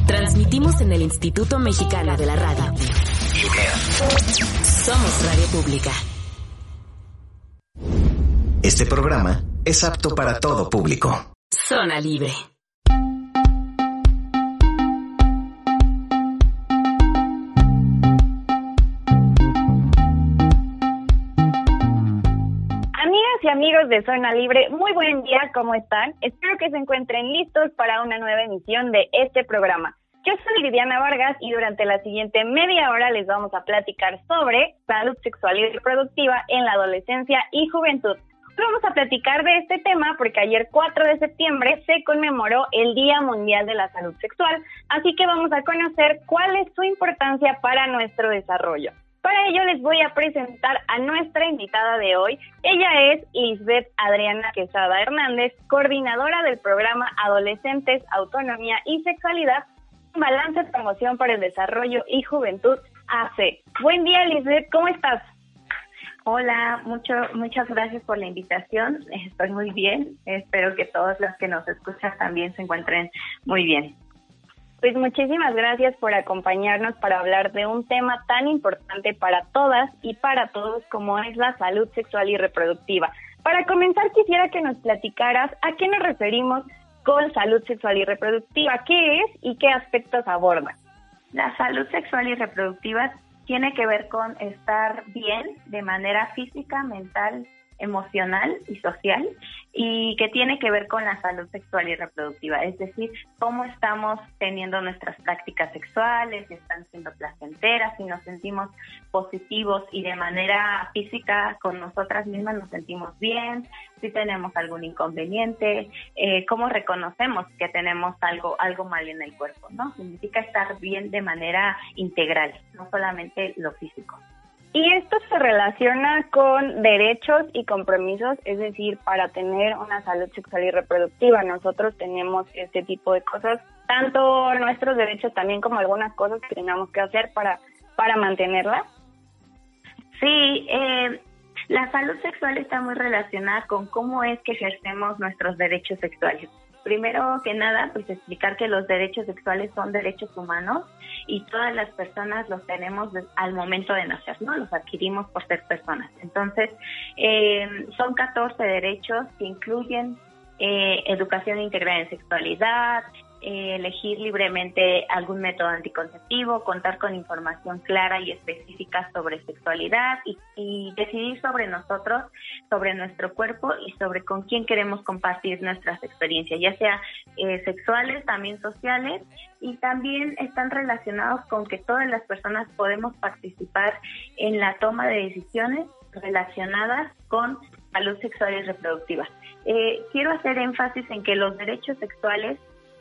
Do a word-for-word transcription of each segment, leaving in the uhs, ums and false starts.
Transmitimos en el Instituto Mexicano de la Radio. Somos Radio Pública. Este programa es apto para todo público. Zona Libre. Y amigos de Zona Libre, muy buen día, ¿cómo están? Espero que se encuentren listos para una nueva emisión de este programa. Yo soy Lidiana Vargas y durante la siguiente media hora les vamos a platicar sobre salud sexual y reproductiva en la adolescencia y juventud. Hoy vamos a platicar de este tema porque ayer cuatro de septiembre se conmemoró el Día Mundial de la Salud Sexual, así que vamos a conocer cuál es su importancia para nuestro desarrollo. Para ello les voy a presentar a nuestra invitada de hoy. Ella es Lisbeth Adriana Quesada Hernández, coordinadora del programa Adolescentes, Autonomía y Sexualidad, Balance, Promoción para el Desarrollo y Juventud, A C. Buen día, Lisbeth, ¿cómo estás? Hola, mucho, muchas gracias por la invitación. Estoy muy bien. Espero que todos los que nos escuchan también se encuentren muy bien. Pues muchísimas gracias por acompañarnos para hablar de un tema tan importante para todas y para todos como es la salud sexual y reproductiva. Para comenzar, quisiera que nos platicaras a qué nos referimos con salud sexual y reproductiva, qué es y qué aspectos aborda. La salud sexual y reproductiva tiene que ver con estar bien de manera física, mental, emocional y social, y que tiene que ver con la salud sexual y reproductiva, es decir, cómo estamos teniendo nuestras prácticas sexuales, si están siendo placenteras, si nos sentimos positivos y de manera física con nosotras mismas nos sentimos bien, si tenemos algún inconveniente, eh, cómo reconocemos que tenemos algo, algo mal en el cuerpo, ¿no? Significa estar bien de manera integral, no solamente lo físico. Y esto se relaciona con derechos y compromisos, es decir, para tener una salud sexual y reproductiva nosotros tenemos este tipo de cosas, tanto nuestros derechos también como algunas cosas que tengamos que hacer para, para mantenerla. Sí, eh, la salud sexual está muy relacionada con cómo es que ejercemos nuestros derechos sexuales. Primero que nada, pues explicar que los derechos sexuales son derechos humanos y todas las personas los tenemos al momento de nacer, ¿no? Los adquirimos por ser personas. Entonces, eh, son catorce derechos que incluyen eh, educación integral en sexualidad, eh, elegir libremente algún método anticonceptivo, contar con información clara y específica sobre sexualidad y, y decidir sobre nosotros, sobre nuestro cuerpo y sobre con quién queremos compartir nuestras experiencias, ya sea eh, sexuales, también sociales, y también están relacionados con que todas las personas podemos participar en la toma de decisiones relacionadas con salud sexual y reproductiva. Eh, quiero hacer énfasis en que los derechos sexuales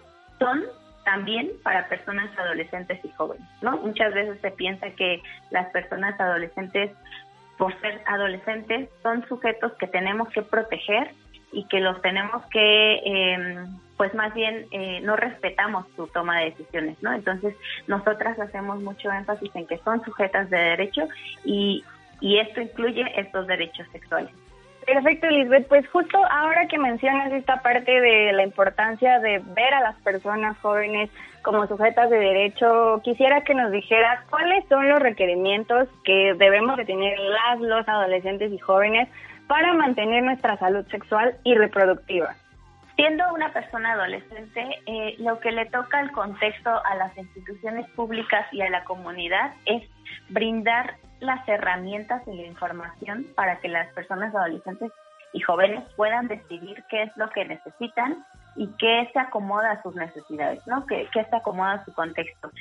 son también para personas adolescentes y jóvenes, ¿no? Muchas veces se piensa que las personas adolescentes, por ser adolescentes, son sujetos que tenemos que proteger y que los tenemos que, eh, pues más bien, eh, no respetamos su toma de decisiones, ¿no? Entonces, nosotras hacemos mucho énfasis en que son sujetas de derecho y, y esto incluye estos derechos sexuales. Perfecto, Lisbeth. Pues justo ahora que mencionas esta parte de la importancia de ver a las personas jóvenes como sujetas de derecho, quisiera que nos dijeras cuáles son los requerimientos que debemos de tener las, los adolescentes y jóvenes para mantener nuestra salud sexual y reproductiva. Siendo una persona adolescente, eh, lo que le toca al contexto, a las instituciones públicas y a la comunidad es brindar las herramientas y la información para que las personas adolescentes y jóvenes puedan decidir qué es lo que necesitan y qué se acomoda a sus necesidades, ¿no? Qué, qué se acomoda a su contexto.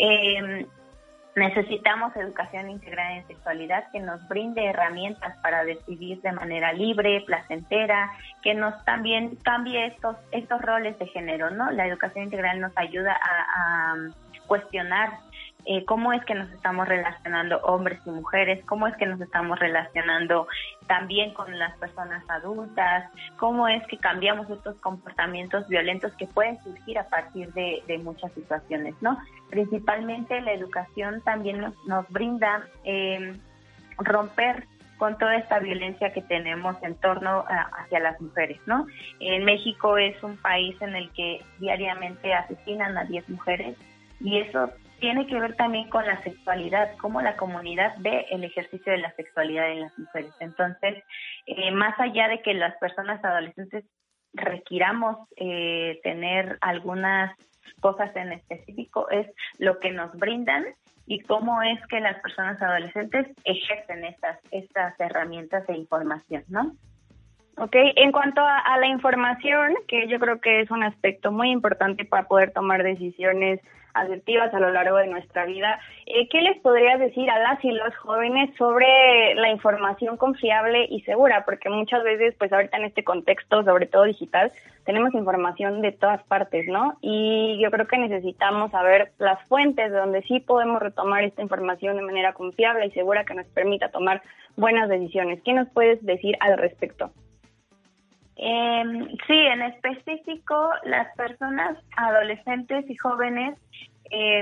Eh, necesitamos educación integral en sexualidad que nos brinde herramientas para decidir de manera libre, placentera, que nos también cambie estos estos roles de género, ¿no? La educación integral nos ayuda a, a cuestionar Eh, cómo es que nos estamos relacionando hombres y mujeres, cómo es que nos estamos relacionando también con las personas adultas, cómo es que cambiamos estos comportamientos violentos que pueden surgir a partir de, de muchas situaciones, ¿no? Principalmente la educación también nos, nos brinda eh, romper con toda esta violencia que tenemos en torno a, hacia las mujeres, ¿no? En México es un país en el que diariamente asesinan a diez mujeres Y eso tiene que ver también con la sexualidad, cómo la comunidad ve el ejercicio de la sexualidad en las mujeres. Entonces, eh, más allá de que las personas adolescentes requiramos eh, tener algunas cosas en específico, es lo que nos brindan y cómo es que las personas adolescentes ejercen estas, estas herramientas de información, ¿no? Ok, en cuanto a, a la información, que yo creo que es un aspecto muy importante para poder tomar decisiones asertivas a lo largo de nuestra vida, eh, ¿qué les podrías decir a las y los jóvenes sobre la información confiable y segura? Porque muchas veces, pues ahorita en este contexto, sobre todo digital, tenemos información de todas partes, ¿no? Y yo creo que necesitamos saber las fuentes de donde sí podemos retomar esta información de manera confiable y segura que nos permita tomar buenas decisiones. ¿Qué nos puedes decir al respecto? Eh, sí, en específico, las personas adolescentes y jóvenes eh,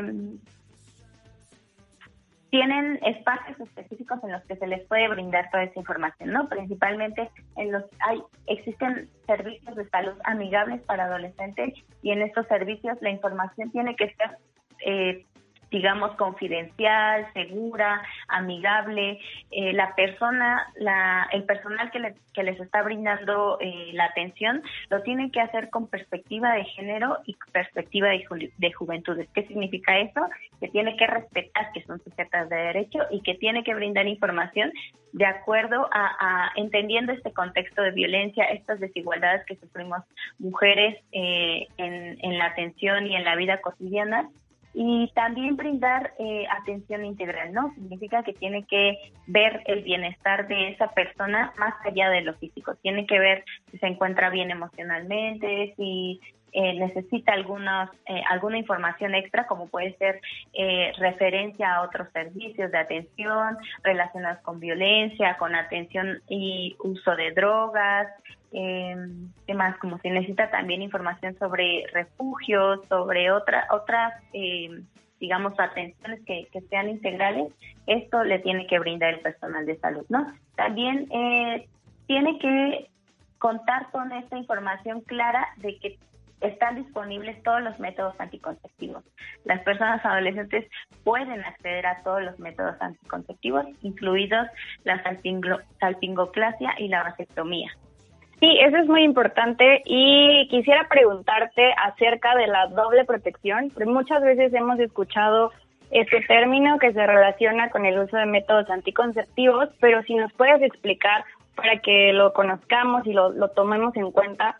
tienen espacios específicos en los que se les puede brindar toda esa información, ¿no? Principalmente en los hay existen servicios de salud amigables para adolescentes y en estos servicios la información tiene que ser eh, digamos, confidencial, segura, amigable. Eh, la persona, la, el personal que, le, que les está brindando eh, la atención lo tienen que hacer con perspectiva de género y perspectiva de, ju- de juventudes. ¿Qué significa eso? Que tiene que respetar que son sujetas de derecho y que tiene que brindar información de acuerdo a, a entendiendo este contexto de violencia, estas desigualdades que sufrimos mujeres eh, en, en la atención y en la vida cotidiana. Y también brindar eh, atención integral, ¿no? Significa que tiene que ver el bienestar de esa persona más allá de lo físico. Tiene que ver si se encuentra bien emocionalmente, si eh, necesita algunos, eh, alguna información extra, como puede ser eh, referencia a otros servicios de atención relacionados con violencia, con atención y uso de drogas, Eh, más como si necesita también información sobre refugios, sobre otra, otras, eh, digamos, atenciones que, que sean integrales, esto le tiene que brindar el personal de salud, ¿no? También eh, tiene que contar con esta información clara de que están disponibles todos los métodos anticonceptivos. Las personas adolescentes pueden acceder a todos los métodos anticonceptivos, incluidos la salpingo- salpingoclasia y la vasectomía. Sí, eso es muy importante y quisiera preguntarte acerca de la doble protección, porque muchas veces hemos escuchado este término que se relaciona con el uso de métodos anticonceptivos, pero si nos puedes explicar para que lo conozcamos y lo, lo tomemos en cuenta.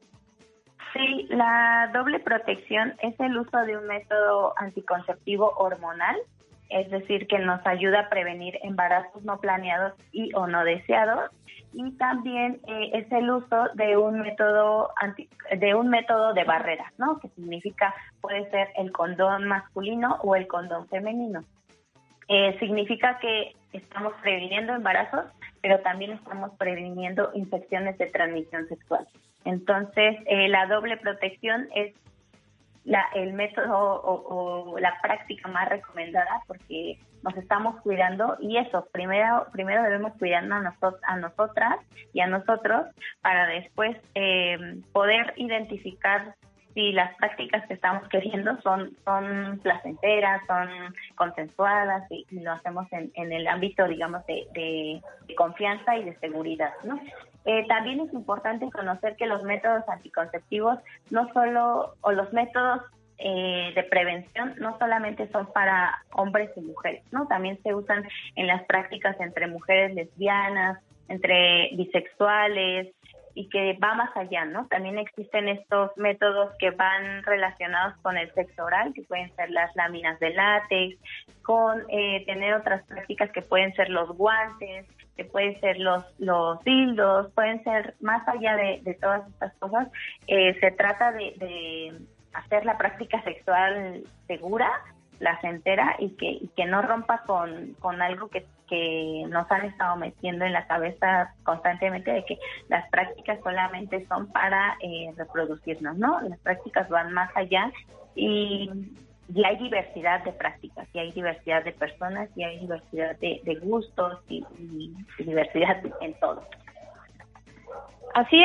Sí, la doble protección es el uso de un método anticonceptivo hormonal, es decir, que nos ayuda a prevenir embarazos no planeados y o no deseados. Y también eh, es el uso de un método anti, de un método de barrera, ¿no? Que significa, puede ser el condón masculino o el condón femenino. Eh, significa que estamos previniendo embarazos, pero también estamos previniendo infecciones de transmisión sexual. Entonces, eh, la doble protección es la, el método o, o la práctica más recomendada porque nos estamos cuidando y eso, primero primero debemos cuidarnos a, nosotros, a nosotras y a nosotros para después eh, poder identificar si las prácticas que estamos queriendo son son placenteras, son consensuadas y, y lo hacemos en, en el ámbito, digamos, de, de, de confianza y de seguridad, ¿no? Eh, también es importante conocer que los métodos anticonceptivos no solo, o los métodos eh, de prevención no solamente son para hombres y mujeres, ¿no? También se usan en las prácticas entre mujeres lesbianas, entre bisexuales, y que va más allá, ¿no? También existen estos métodos que van relacionados con el sexo oral, que pueden ser las láminas de látex, con eh, tener otras prácticas que pueden ser los guantes, que pueden ser los los dildos, pueden ser más allá de, de todas estas cosas. Eh, se trata de, de hacer la práctica sexual segura, placentera y que y que no rompa con, con algo que, que nos han estado metiendo en la cabeza constantemente de que las prácticas solamente son para eh, reproducirnos, ¿no? Las prácticas van más allá y, y hay diversidad de prácticas, y hay diversidad de personas, y hay diversidad de, de gustos y, y, y diversidad en todo. Así es.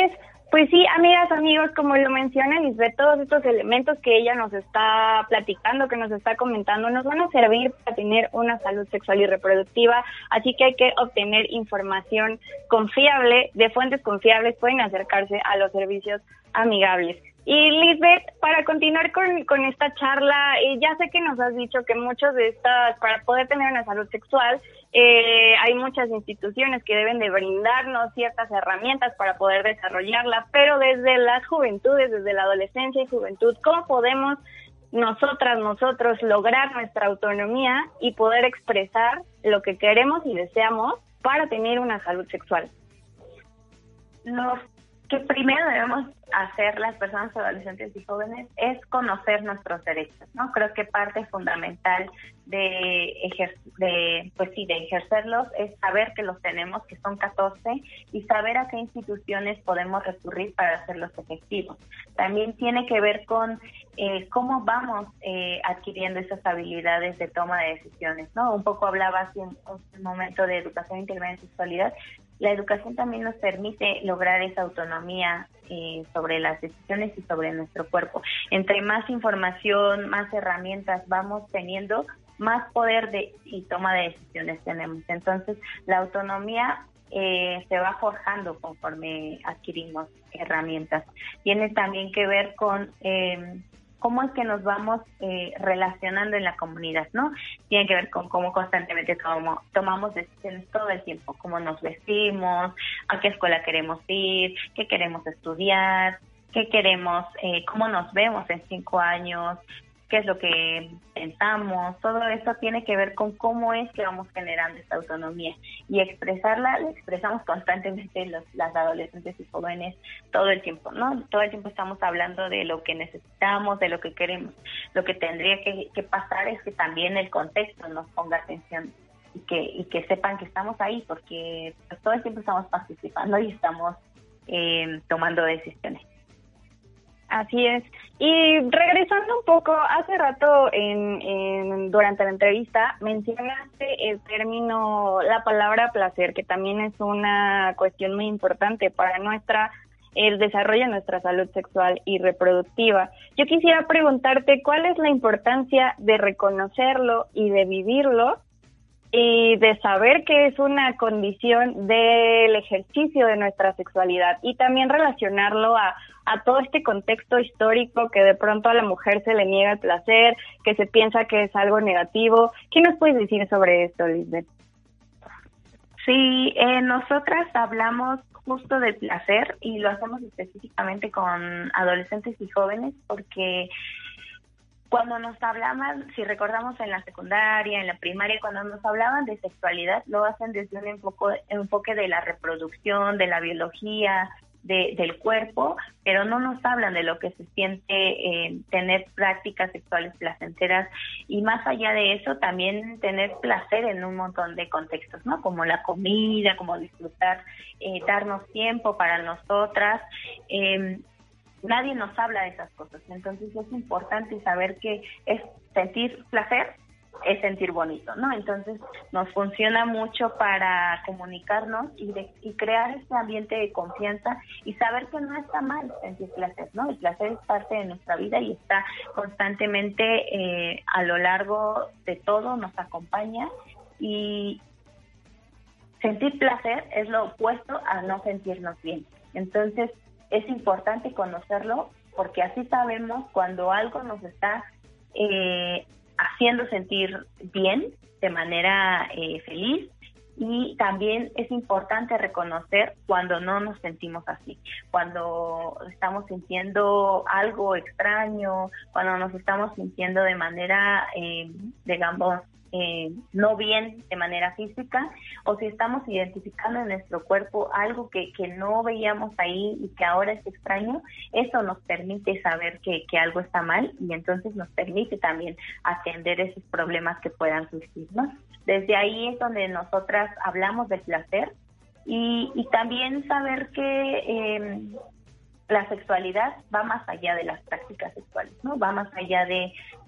Pues sí, amigas, amigos, como lo menciona Lisbeth, todos estos elementos que ella nos está platicando, que nos está comentando, nos van a servir para tener una salud sexual y reproductiva, así que hay que obtener información confiable, de fuentes confiables, pueden acercarse a los servicios amigables. Y Lisbeth, para continuar con, con esta charla, eh, ya sé que nos has dicho que muchos de estas, para poder tener una salud sexual, eh, hay muchas instituciones que deben de brindarnos ciertas herramientas para poder desarrollarla, pero desde las juventudes, desde la adolescencia y juventud, ¿cómo podemos nosotras, nosotros lograr nuestra autonomía y poder expresar lo que queremos y deseamos para tener una salud sexual? Lo que primero debemos hacer las personas adolescentes y jóvenes es conocer nuestros derechos, ¿no? Creo que parte fundamental de, ejer- de pues sí, de ejercerlos es saber que los tenemos, que son catorce, y saber a qué instituciones podemos recurrir para hacerlos efectivos. También tiene que ver con eh, cómo vamos eh, adquiriendo esas habilidades de toma de decisiones, ¿no? Un poco hablaba hace un, un momento de educación integral en sexualidad. La educación también nos permite lograr esa autonomía eh, sobre las decisiones y sobre nuestro cuerpo. Entre más información, más herramientas vamos teniendo, más poder de y toma de decisiones tenemos. Entonces, la autonomía eh, se va forjando conforme adquirimos herramientas. Tiene también que ver con eh, cómo es que nos vamos eh, relacionando en la comunidad, ¿no? Tiene que ver con cómo constantemente tomo, tomamos decisiones todo el tiempo, cómo nos vestimos, a qué escuela queremos ir, qué queremos estudiar, qué queremos, eh, cómo nos vemos en cinco años, qué es lo que pensamos. Todo eso tiene que ver con cómo es que vamos generando esta autonomía, y expresarla, la expresamos constantemente los, las adolescentes y jóvenes todo el tiempo, ¿no? Todo el tiempo estamos hablando de lo que necesitamos, de lo que queremos. Lo que tendría que, que pasar es que también el contexto nos ponga atención y que, y que sepan que estamos ahí, porque pues, todo el tiempo estamos participando y estamos eh, tomando decisiones. Así es. Y regresando un poco, hace rato en, en durante la entrevista mencionaste el término, la palabra placer, que también es una cuestión muy importante para nuestra el desarrollo de nuestra salud sexual y reproductiva. Yo quisiera preguntarte cuál es la importancia de reconocerlo y de vivirlo, y de saber que es una condición del ejercicio de nuestra sexualidad, y también relacionarlo a, a todo este contexto histórico que de pronto a la mujer se le niega el placer, que se piensa que es algo negativo. ¿Qué nos puedes decir sobre esto, Lisbeth? Sí, eh, nosotras hablamos justo del placer y lo hacemos específicamente con adolescentes y jóvenes porque cuando nos hablaban, si recordamos en la secundaria, en la primaria, cuando nos hablaban de sexualidad, lo hacen desde un enfoque, enfoque de la reproducción, de la biología, de, del cuerpo, pero no nos hablan de lo que se siente eh, tener prácticas sexuales placenteras, y más allá de eso, también tener placer en un montón de contextos, ¿no? Como la comida, como disfrutar, eh, darnos tiempo para nosotras. Eh, Nadie nos habla de esas cosas, entonces es importante saber que es sentir placer, es sentir bonito, ¿no? Entonces nos funciona mucho para comunicarnos y, de, y crear este ambiente de confianza y saber que no está mal sentir placer, ¿no? El placer es parte de nuestra vida y está constantemente eh, a lo largo de todo, nos acompaña, y sentir placer es lo opuesto a no sentirnos bien. Entonces es importante conocerlo porque así sabemos cuando algo nos está eh, haciendo sentir bien, de manera eh, feliz, y también es importante reconocer cuando no nos sentimos así, cuando estamos sintiendo algo extraño, cuando nos estamos sintiendo de manera, eh, digamos, Eh, no bien de manera física, o si estamos identificando en nuestro cuerpo algo que, que no veíamos ahí y que ahora es extraño. Eso nos permite saber que, que algo está mal, y entonces nos permite también atender esos problemas que puedan surgir, ¿no? Desde ahí es donde nosotras hablamos del placer, y, y también saber que eh, la sexualidad va más allá de las prácticas sexuales, ¿no? Va más allá de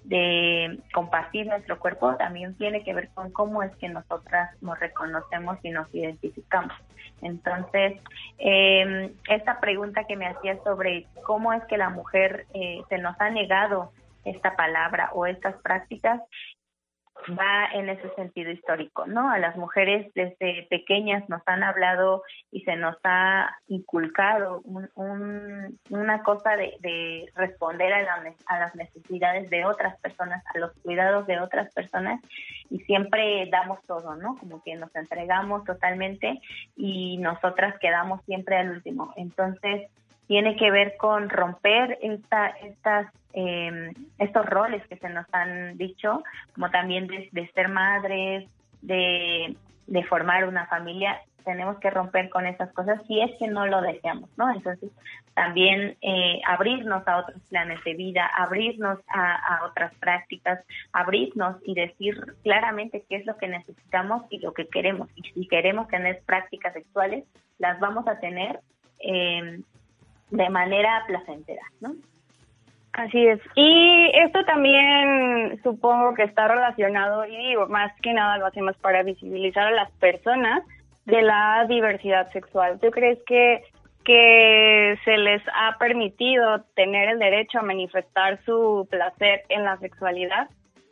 de compartir nuestro cuerpo también tiene que ver con cómo es que nosotras nos reconocemos y nos identificamos. Entonces, eh, esta pregunta que me hacías sobre cómo es que la mujer eh, se nos ha negado esta palabra o estas prácticas, va en ese sentido histórico, ¿no? A las mujeres desde pequeñas nos han hablado y se nos ha inculcado un, un, una cosa de, de responder a, la, a las necesidades de otras personas, a los cuidados de otras personas, y siempre damos todo, ¿no? Como que nos entregamos totalmente y nosotras quedamos siempre al último. Entonces, tiene que ver con romper esta, estas, eh, estos roles que se nos han dicho, como también de, de ser madres, de, de formar una familia. Tenemos que romper con esas cosas si es que no lo deseamos, ¿no? Entonces, también eh, abrirnos a otros planes de vida, abrirnos a, a otras prácticas, abrirnos y decir claramente qué es lo que necesitamos y lo que queremos. Y si queremos tener prácticas sexuales, las vamos a tener eh, de manera placentera, ¿no? Así es. Y esto también supongo que está relacionado, y digo, más que nada lo hacemos para visibilizar a las personas de la diversidad sexual. ¿Tú crees que, que se les ha permitido tener el derecho a manifestar su placer en la sexualidad?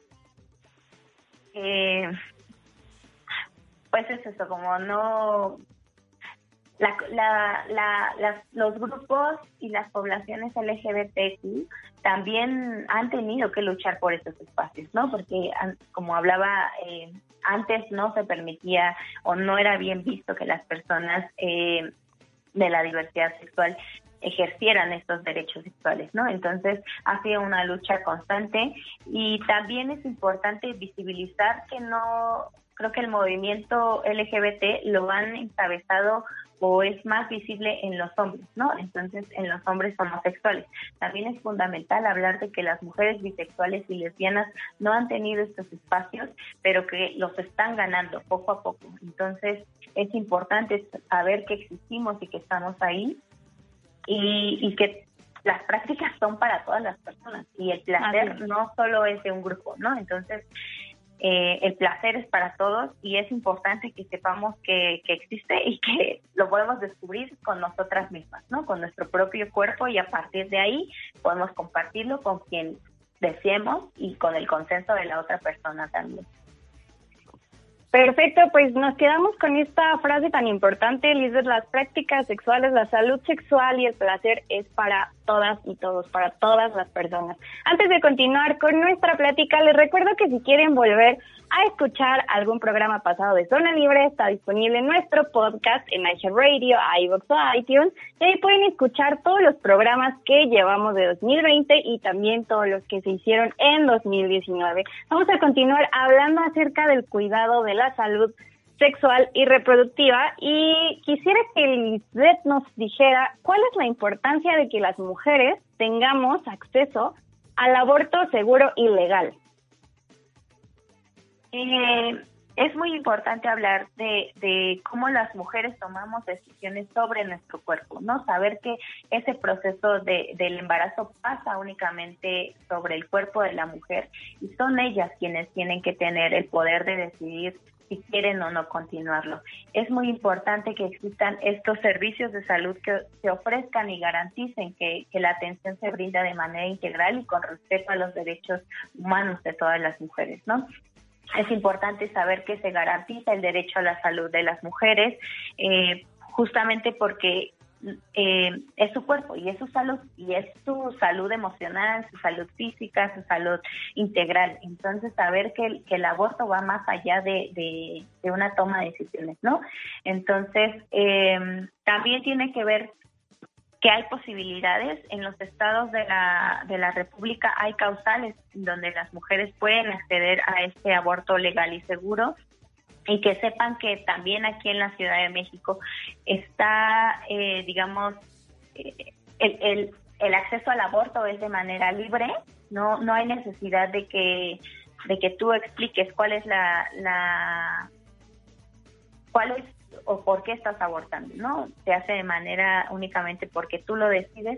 Eh, pues es eso, como no... La, la, la, las, los grupos y las poblaciones L G B T Q también han tenido que luchar por estos espacios, ¿no? Porque, como hablaba, eh, antes no se permitía o no era bien visto que las personas eh, de la diversidad sexual ejercieran estos derechos sexuales, ¿no? Entonces, ha sido una lucha constante y también es importante visibilizar que no... Creo que el movimiento L G B T lo han encabezado o es más visible en los hombres, ¿no? Entonces, en los hombres homosexuales. También es fundamental hablar de que las mujeres bisexuales y lesbianas no han tenido estos espacios, pero que los están ganando poco a poco. Entonces, es importante saber que existimos y que estamos ahí y, y que las prácticas son para todas las personas y el placer Así. no solo es de un grupo, ¿no? Entonces, Eh, el placer es para todos y es importante que sepamos que, que existe y que lo podemos descubrir con nosotras mismas, ¿no? Con nuestro propio cuerpo, y a partir de ahí podemos compartirlo con quien deseemos y con el consenso de la otra persona también. Perfecto, pues nos quedamos con esta frase tan importante, Lisbeth: las prácticas sexuales, la salud sexual y el placer es para todas y todos, para todas las personas. Antes de continuar con nuestra plática, les recuerdo que si quieren volver a escuchar algún programa pasado de Zona Libre, está disponible en nuestro podcast en iHeartRadio, iVoox o iTunes, y ahí pueden escuchar todos los programas que llevamos de dos mil veinte y también todos los que se hicieron en dos mil diecinueve. Vamos a continuar hablando acerca del cuidado de la salud sexual y reproductiva, y quisiera que Lisbeth nos dijera cuál es la importancia de que las mujeres tengamos acceso al aborto seguro y legal. Eh, es muy importante hablar de, de cómo las mujeres tomamos decisiones sobre nuestro cuerpo, ¿no? Saber que ese proceso de, del embarazo pasa únicamente sobre el cuerpo de la mujer y son ellas quienes tienen que tener el poder de decidir si quieren o no continuarlo. Es muy importante que existan estos servicios de salud que se ofrezcan y garanticen que, que la atención se brinda de manera integral y con respeto a los derechos humanos de todas las mujeres, ¿no? Es importante saber que se garantiza el derecho a la salud de las mujeres, eh, justamente porque eh, es su cuerpo y es su salud, y es su salud emocional, su salud física, su salud integral. Entonces, saber que, que el aborto va más allá de, de, de una toma de decisiones, ¿no? Entonces, eh, también tiene que ver que hay posibilidades en los estados de la de la República, hay causales donde las mujeres pueden acceder a este aborto legal y seguro, y que sepan que también aquí en la Ciudad de México está, eh, digamos, eh, el, el, el acceso al aborto es de manera libre, no no hay necesidad de que de que tú expliques cuál es la la cuál es o por qué estás abortando, ¿no? Se hace de manera únicamente porque tú lo decides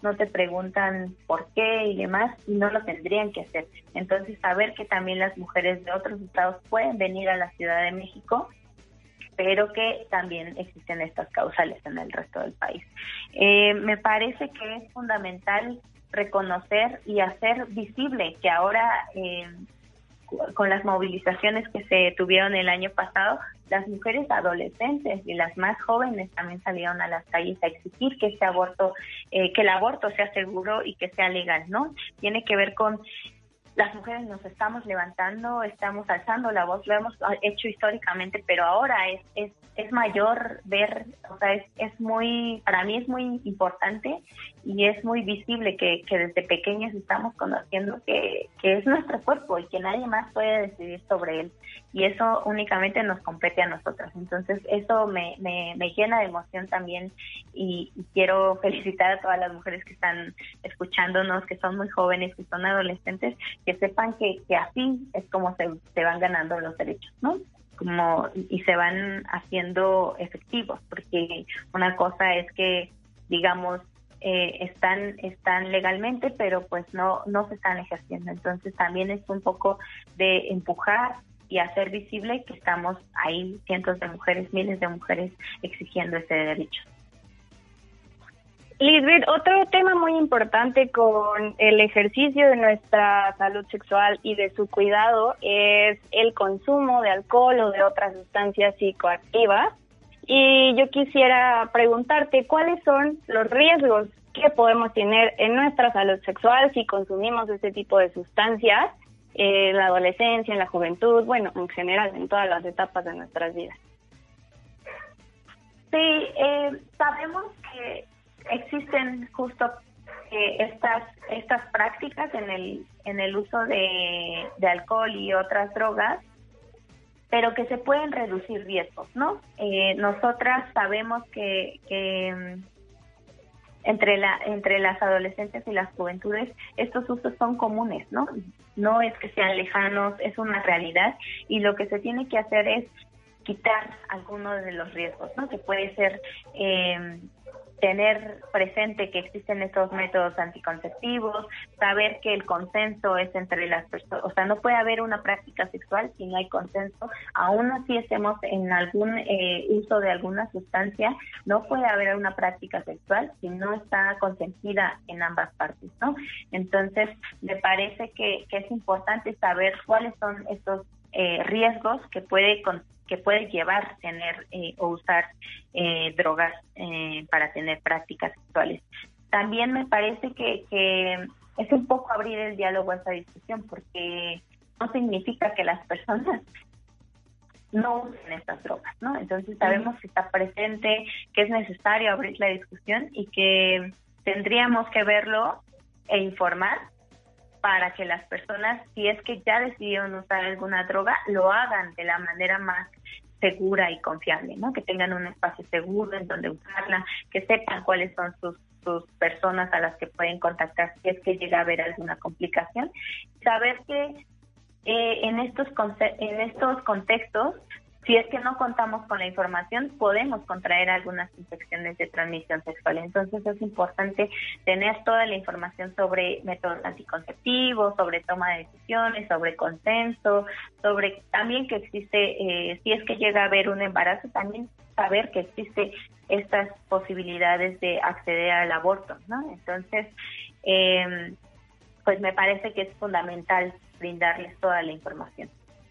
no te preguntan por qué y demás, y no lo tendrían que hacer. Entonces, saber que también las mujeres de otros estados pueden venir a la Ciudad de México, pero que también existen estas causales en el resto del país. Eh, me parece que es fundamental reconocer y hacer visible que ahora, eh, con las movilizaciones que se tuvieron el año pasado, las mujeres adolescentes y las más jóvenes también salieron a las calles a exigir que ese aborto, eh, que el aborto sea seguro y que sea legal, ¿no? Tiene que ver con las mujeres nos estamos levantando, estamos alzando la voz, lo hemos hecho históricamente, pero ahora es es es mayor ver, o sea, es, es muy, para mí es muy importante y es muy visible que, que desde pequeñas estamos conociendo que, que es nuestro cuerpo y que nadie más puede decidir sobre él, y eso únicamente nos compete a nosotras. Entonces eso me, me, me llena de emoción también, y, y quiero felicitar a todas las mujeres que están escuchándonos, que son muy jóvenes, que son adolescentes, que sepan que, que así es como se, se van ganando los derechos, ¿no? Como, y se van haciendo efectivos, porque una cosa es que, digamos, eh, están están legalmente, pero pues no no se están ejerciendo. Entonces también es un poco de empujar y hacer visible que estamos ahí, cientos de mujeres, miles de mujeres exigiendo ese derecho. Lisbeth, otro tema muy importante con el ejercicio de nuestra salud sexual y de su cuidado es el consumo de alcohol o de otras sustancias psicoactivas. Y yo quisiera preguntarte, ¿cuáles son los riesgos que podemos tener en nuestra salud sexual si consumimos este tipo de sustancias en la adolescencia, en la juventud, bueno, en general, en todas las etapas de nuestras vidas? Sí, eh, sabemos que existen justo eh, estas estas prácticas en el en el uso de, de alcohol y otras drogas, pero que se pueden reducir riesgos, ¿no? Eh, nosotras sabemos que, que entre la entre las adolescentes y las juventudes estos usos son comunes, ¿no? No es que sean lejanos, es una realidad, y lo que se tiene que hacer es quitar algunos de los riesgos, ¿no? Que puede ser eh, tener presente que existen estos métodos anticonceptivos, saber que el consenso es entre las personas, o sea, no puede haber una práctica sexual si no hay consenso, aún así estemos en algún eh, uso de alguna sustancia, no puede haber una práctica sexual si no está consentida en ambas partes, ¿no? Entonces, me parece que, que es importante saber cuáles son estos eh, riesgos que puede con, que puede llevar tener eh, o usar eh, drogas eh, para tener prácticas sexuales. También me parece que, que es un poco abrir el diálogo a esa discusión, porque no significa que las personas no usen estas drogas, ¿no? Entonces sabemos que está presente, que es necesario abrir la discusión y que tendríamos que verlo e informar para que las personas, si es que ya decidieron usar alguna droga, lo hagan de la manera más segura y confiable, ¿no? Que tengan un espacio seguro en donde usarla, que sepan cuáles son sus, sus personas a las que pueden contactar si es que llega a haber alguna complicación. Saber que eh, en estos conce- en estos contextos, si es que no contamos con la información, podemos contraer algunas infecciones de transmisión sexual. Entonces es importante tener toda la información sobre métodos anticonceptivos, sobre toma de decisiones, sobre consenso, sobre también que existe, eh, si es que llega a haber un embarazo, también saber que existe estas posibilidades de acceder al aborto, ¿no? Entonces, eh, pues me parece que es fundamental brindarles toda la información.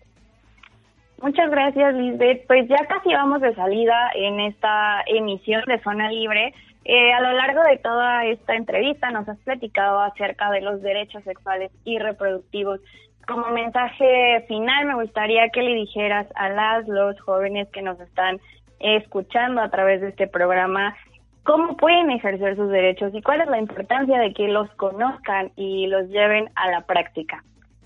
Muchas gracias, Lisbeth. Pues ya casi vamos de salida en esta emisión de Zona Libre. Eh, a lo largo de toda esta entrevista nos has platicado acerca de los derechos sexuales y reproductivos. Como mensaje final, me gustaría que le dijeras a las, los jóvenes que nos están escuchando a través de este programa cómo pueden ejercer sus derechos y cuál es la importancia de que los conozcan y los lleven a la práctica.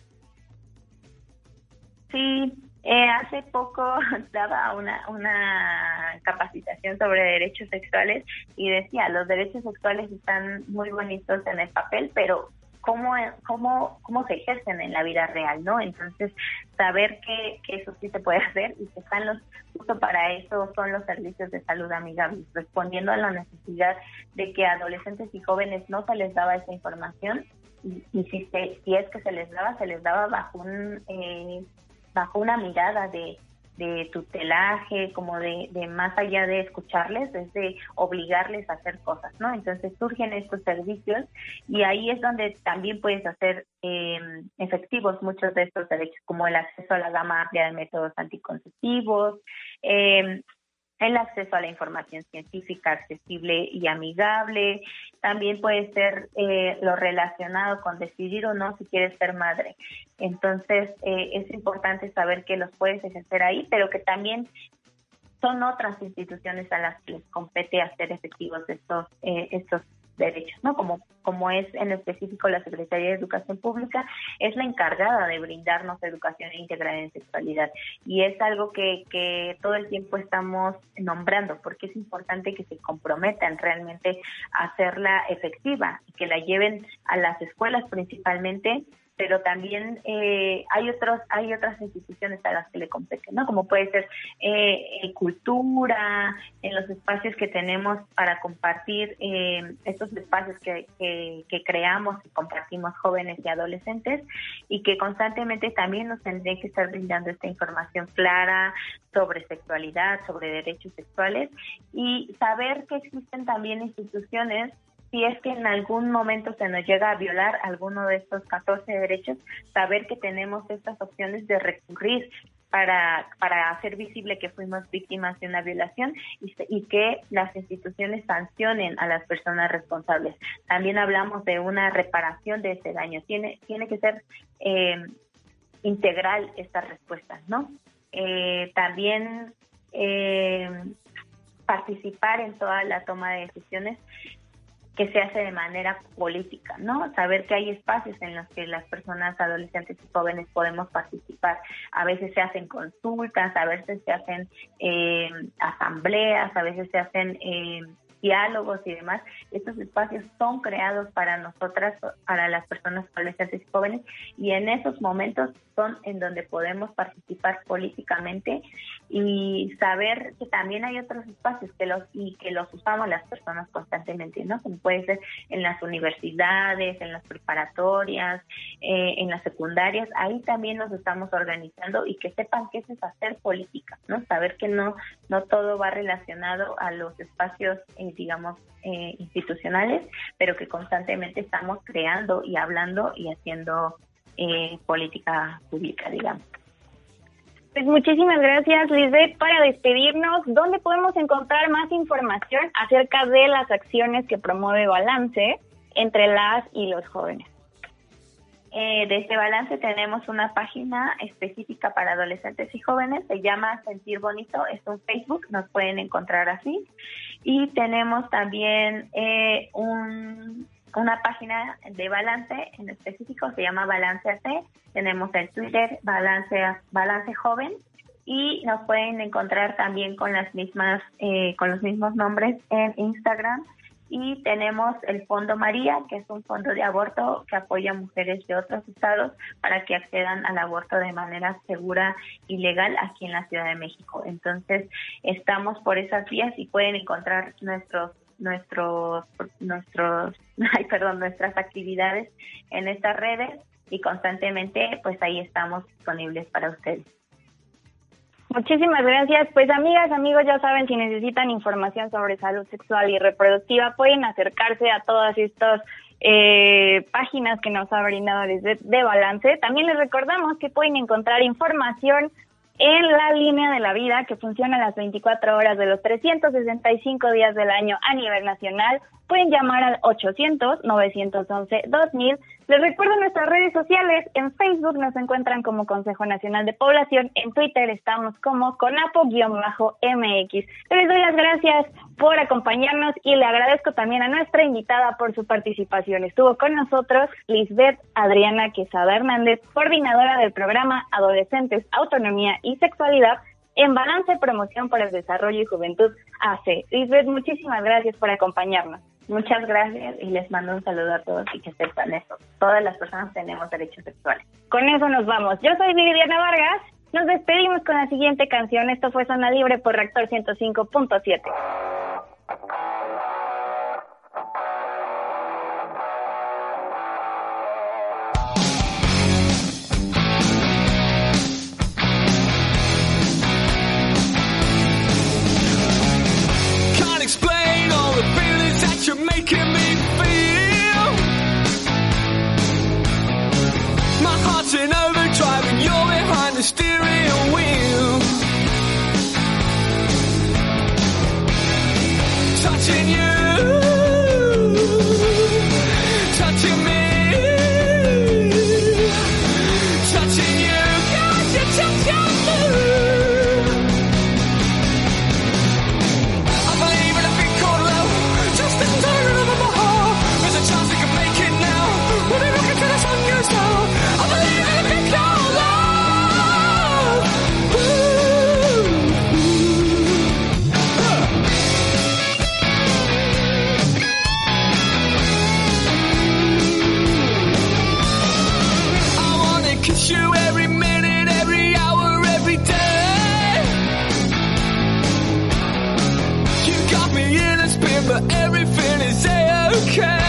Sí. Eh, hace poco daba una, una capacitación sobre derechos sexuales y decía, los derechos sexuales están muy bonitos en el papel, pero cómo, cómo, cómo se ejercen en la vida real, ¿no? Entonces, saber que, que eso sí se puede hacer y que están los, justo para eso son los servicios de salud amigables, respondiendo a la necesidad de que a adolescentes y jóvenes no se les daba esa información y, y si, se, si es que se les daba, se les daba bajo un eh, bajo una mirada de de tutelaje, como de, de más allá de escucharles, es de obligarles a hacer cosas, ¿no? Entonces surgen estos servicios y ahí es donde también puedes hacer eh, efectivos muchos de estos derechos, como el acceso a la gama amplia de métodos anticonceptivos, eh, el acceso a la información científica accesible y amigable, también puede ser eh, lo relacionado con decidir o no si quieres ser madre. Entonces, eh, es importante saber que los puedes ejercer ahí, pero que también son otras instituciones a las que les compete hacer efectivos estos eh, estos derechos, ¿no? Como como es en específico la Secretaría de Educación Pública, es la encargada de brindarnos educación integral en sexualidad y es algo que, que todo el tiempo estamos nombrando porque es importante que se comprometan realmente a hacerla efectiva y que la lleven a las escuelas principalmente, pero también eh, hay otros hay otras instituciones a las que le competen, ¿no? Como puede ser eh, cultura, en los espacios que tenemos para compartir, eh, estos espacios que, que, que creamos y compartimos jóvenes y adolescentes y que constantemente también nos tendrían que estar brindando esta información clara sobre sexualidad, sobre derechos sexuales y saber que existen también instituciones si es que en algún momento se nos llega a violar alguno de estos catorce derechos, saber que tenemos estas opciones de recurrir para, para hacer visible que fuimos víctimas de una violación y, y que las instituciones sancionen a las personas responsables. También hablamos de una reparación de ese daño. Tiene, tiene que ser eh, integral esta respuesta, ¿no? Eh, también eh, participar en toda la toma de decisiones que se hace de manera política, ¿no? Saber que hay espacios en los que las personas adolescentes y jóvenes podemos participar. A veces se hacen consultas, a veces se hacen eh, asambleas, a veces se hacen eh, diálogos y demás. Estos espacios son creados para nosotras, para las personas adolescentes y jóvenes, y en esos momentos son en donde podemos participar políticamente y saber que también hay otros espacios que los y que los usamos las personas constantemente, ¿no? Como puede ser en las universidades, en las preparatorias, eh, en las secundarias, ahí también nos estamos organizando y que sepan que eso es hacer política, ¿no? Saber que no no todo va relacionado a los espacios, eh, digamos, eh, institucionales, pero que constantemente estamos creando y hablando y haciendo eh, política pública, digamos. Pues muchísimas gracias, Lisbeth. Para despedirnos, ¿dónde podemos encontrar más información acerca de las acciones que promueve Balance entre las y los jóvenes? Eh, desde Balance tenemos una página específica para adolescentes y jóvenes, se llama Sentir Bonito, es un Facebook, nos pueden encontrar así. Y tenemos también eh, un, una página de Balance en específico, se llama Balance A C, tenemos el Twitter Balance, Balance Joven, y nos pueden encontrar también con las mismas, eh, con los mismos nombres en Instagram. Y tenemos el Fondo María, que es un fondo de aborto que apoya a mujeres de otros estados para que accedan al aborto de manera segura y legal aquí en la Ciudad de México. Entonces, estamos por esas vías y pueden encontrar nuestros nuestros nuestros ay, perdón, nuestras actividades en estas redes y constantemente pues ahí estamos disponibles para ustedes. Muchísimas gracias. Pues amigas, amigos, ya saben, si necesitan información sobre salud sexual y reproductiva, pueden acercarse a todas estas eh, páginas que nos ha brindado desde de Balance. También les recordamos que pueden encontrar información en la línea de la vida, que funciona las veinticuatro horas de los trescientos sesenta y cinco días del año a nivel nacional. Pueden llamar al ochocientos, novecientos once, dos mil. Les recuerdo nuestras redes sociales. En Facebook nos encuentran como Consejo Nacional de Población. En Twitter estamos como conapo-M X. Les doy las gracias por acompañarnos y le agradezco también a nuestra invitada por su participación. Estuvo con nosotros Lisbeth Adriana Quesada Hernández, coordinadora del programa Adolescentes, Autonomía y Sexualidad en Balance, Promoción para el Desarrollo y Juventud A C. Lisbeth, muchísimas gracias por acompañarnos. Muchas gracias y les mando un saludo a todos y que sepan eso. Todas las personas tenemos derechos sexuales. Con eso nos vamos. Yo soy Viridiana Vargas. Nos despedimos con la siguiente canción. Esto fue Zona Libre por Reactor ciento cinco punto siete. You're making me feel. My heart's in overdrive and you're behind the steering wheel. Touching you, touching me, touching you, cause you're touching me. I believe in a thing called love. Just a turn of my heart. There's a chance we can make it now. When we look into the sun goes down, I believe in a big cloud love. I wanna kiss you every minute, every hour, every day. You got me in a spin, but everything is A-okay.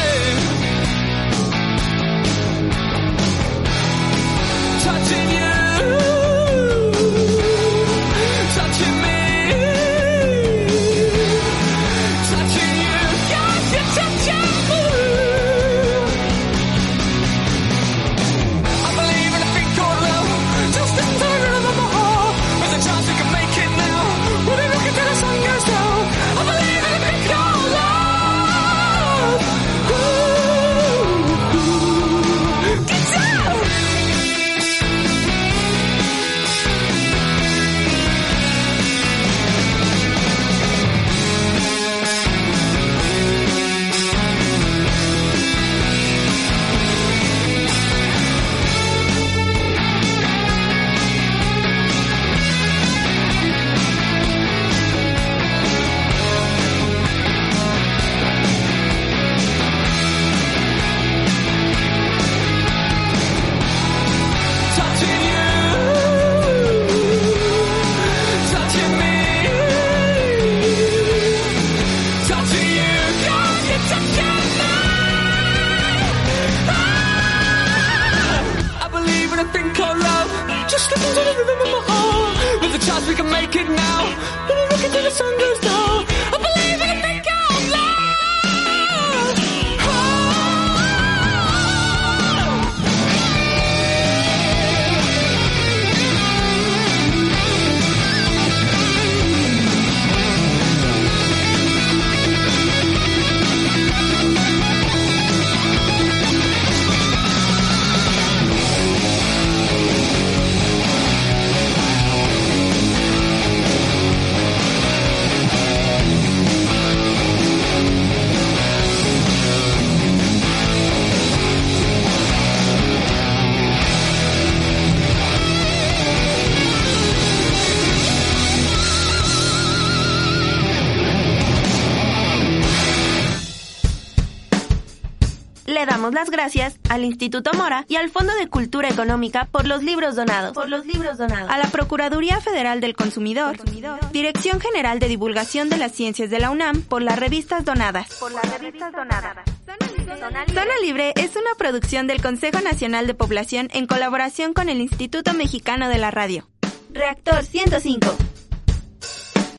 Touching you, touching me, touching you, cause you're touching me. I believe in a thing called love. Just a turn of my heart. There's a chance we can make it now. When we look into the sun goes down, I believe in a thing called love. Ooh, get down. Touching you, touching me, touching you, cause you're touching me. I believe in a thing called love. Just listen to the rhythm of my heart. There's a chance we can make it now. When we look into the sun goes down, I believe in a thing called love. Le damos las gracias al Instituto Mora y al Fondo de Cultura Económica por los libros donados. Por los libros donados. A la Procuraduría Federal del Consumidor, Consumidor. Dirección General de Divulgación de las Ciencias de la UNAM por las revistas donadas. Por las revistas donadas. Zona Libre es una producción del Consejo Nacional de Población en colaboración con el Instituto Mexicano de la Radio. Reactor ciento cinco.